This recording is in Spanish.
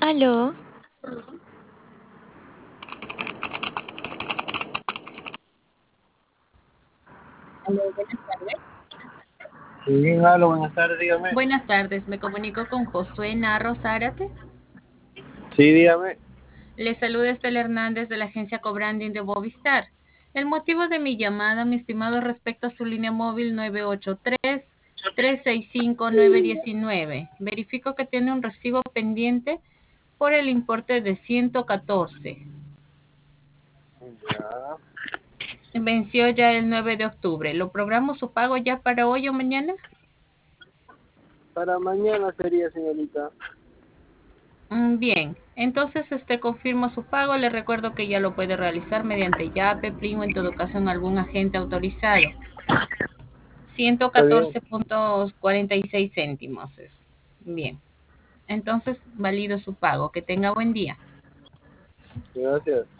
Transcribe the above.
Aló, Aló, buenas tardes. Sí, aló, buenas tardes, dígame. Buenas tardes, me comunico con Josué Narro Zárate. Sí, dígame. Le saluda Estela Hernández de la agencia Cobranding de Movistar. El motivo de mi llamada, mi estimado, respecto a su línea móvil 983-365-919. Verifico que tiene un recibo pendiente por el importe de 114. Ya. Venció ya el 9 de octubre. ¿Lo programo su pago ya para hoy o mañana? Para mañana sería, señorita. Bien, entonces confirmo su pago. Le recuerdo que ya lo puede realizar mediante Yape, Plin o en todo caso en algún agente autorizado. Ciento Está bien. catorce punto cuarenta y seis céntimos es. Bien, entonces valido su pago. Que tenga buen día. Gracias.